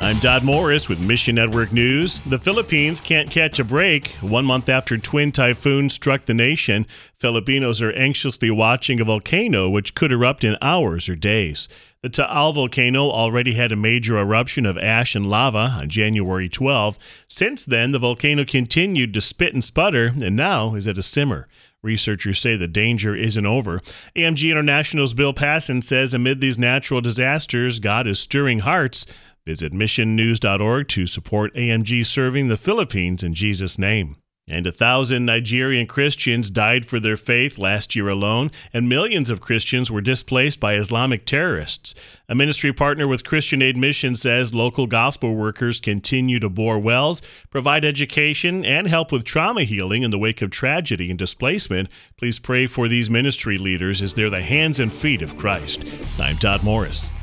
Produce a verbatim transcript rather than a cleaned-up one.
I'm Dodd Morris with Mission Network News. The Philippines can't catch a break. One month after twin typhoons struck the nation, Filipinos are anxiously watching a volcano which could erupt in hours or days. The Taal volcano already had a major eruption of ash and lava on January twelfth. Since then, the volcano continued to spit and sputter and now is at a simmer. Researchers say the danger isn't over. A M G International's Bill Passon says amid these natural disasters, God is stirring hearts. Visit mission news dot org to support A M G serving the Philippines in Jesus' name. And a thousand Nigerian Christians died for their faith last year alone, and millions of Christians were displaced by Islamic terrorists. A ministry partner with Christian Aid Mission says local gospel workers continue to bore wells, provide education, and help with trauma healing in the wake of tragedy and displacement. Please pray for these ministry leaders as they're the hands and feet of Christ. I'm Todd Morris.